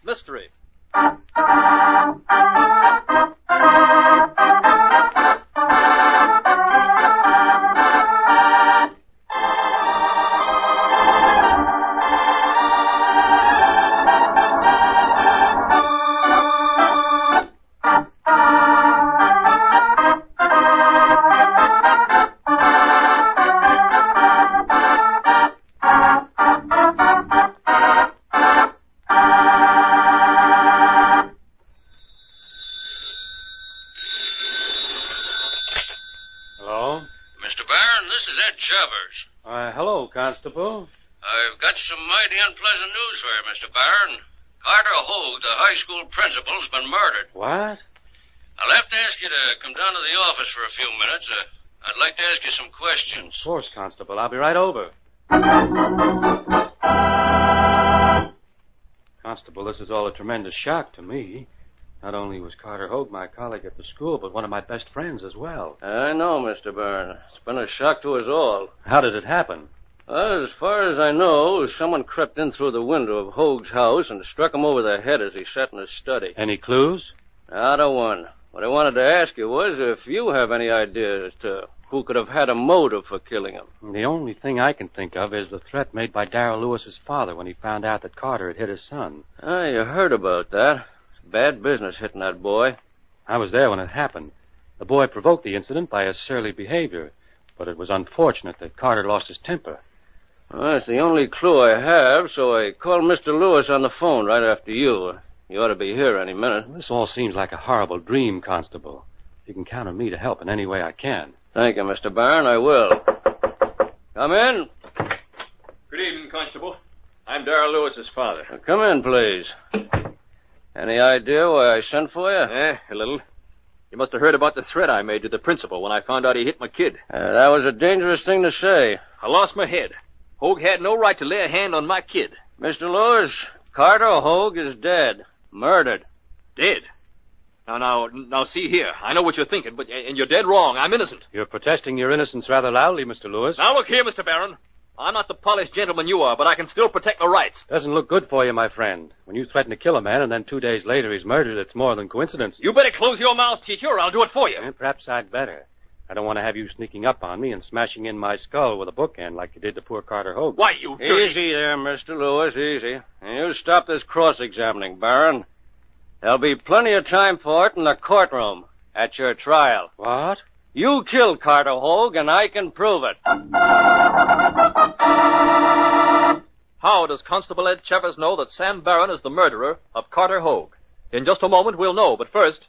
mystery. Hello, Constable. I've got some mighty unpleasant news for you, Mr. Barron. Carter Hogue, the high school principal, has been murdered. What? I'll have to ask you to come down to the office for a few minutes. I'd like to ask you some questions. Of course, Constable. I'll be right over. Constable, this is all a tremendous shock to me. Not only was Carter Hogue my colleague at the school, but one of my best friends as well. I know, Mr. Barron. It's been a shock to us all. How did it happen? Well, as far as I know, someone crept in through the window of Hogue's house and struck him over the head as he sat in his study. Any clues? Not a one. What I wanted to ask you was if you have any idea as to who could have had a motive for killing him. The only thing I can think of is the threat made by Darrell Lewis's father when he found out that Carter had hit his son. You heard about that. It's bad business hitting that boy. I was there when it happened. The boy provoked the incident by his surly behavior, but it was unfortunate that Carter lost his temper. Well, that's the only clue I have, so I called Mr. Lewis on the phone right after you. You ought to be here any minute. This all seems like a horrible dream, Constable. You can count on me to help in any way I can. Thank you, Mr. Barron. I will. Come in. Good evening, Constable. I'm Darrell Lewis's father. Come in, please. Any idea why I sent for you? A little. You must have heard about the threat I made to the principal when I found out he hit my kid. That was a dangerous thing to say. I lost my head. Hogue had no right to lay a hand on my kid. Mr. Lewis, Carter Hogue is dead. Murdered. Dead? Now, see here. I know what you're thinking, and you're dead wrong. I'm innocent. You're protesting your innocence rather loudly, Mr. Lewis. Now, look here, Mr. Barron. I'm not the polished gentleman you are, but I can still protect my rights. Doesn't look good for you, my friend. When you threaten to kill a man and then 2 days later he's murdered, it's more than coincidence. You better close your mouth, teacher, or I'll do it for you. Perhaps I'd better. I don't want to have you sneaking up on me and smashing in my skull with a bookend like you did to poor Carter Hogue. Why, you dirty... Easy there, Mr. Lewis, easy. And you stop this cross-examining, Barron. There'll be plenty of time for it in the courtroom at your trial. What? You killed Carter Hogue, and I can prove it. How does Constable Ed Chevers know that Sam Barron is the murderer of Carter Hogue? In just a moment, we'll know, but first...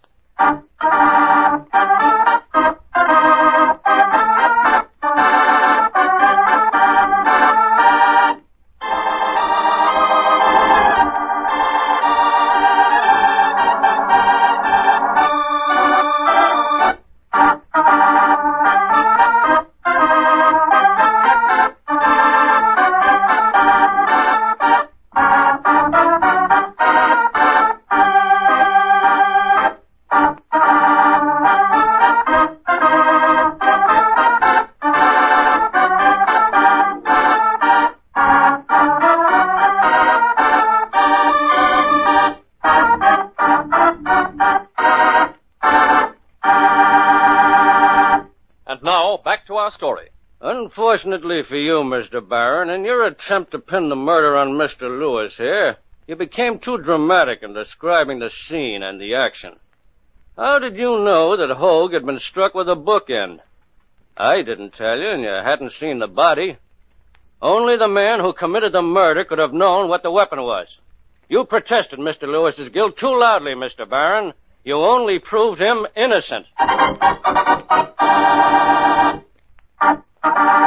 story. Unfortunately for you, Mr. Barron, in your attempt to pin the murder on Mr. Lewis here, you became too dramatic in describing the scene and the action. How did you know that Hogue had been struck with a bookend? I didn't tell you, and you hadn't seen the body. Only the man who committed the murder could have known what the weapon was. You protested Mr. Lewis's guilt too loudly, Mr. Barron. You only proved him innocent.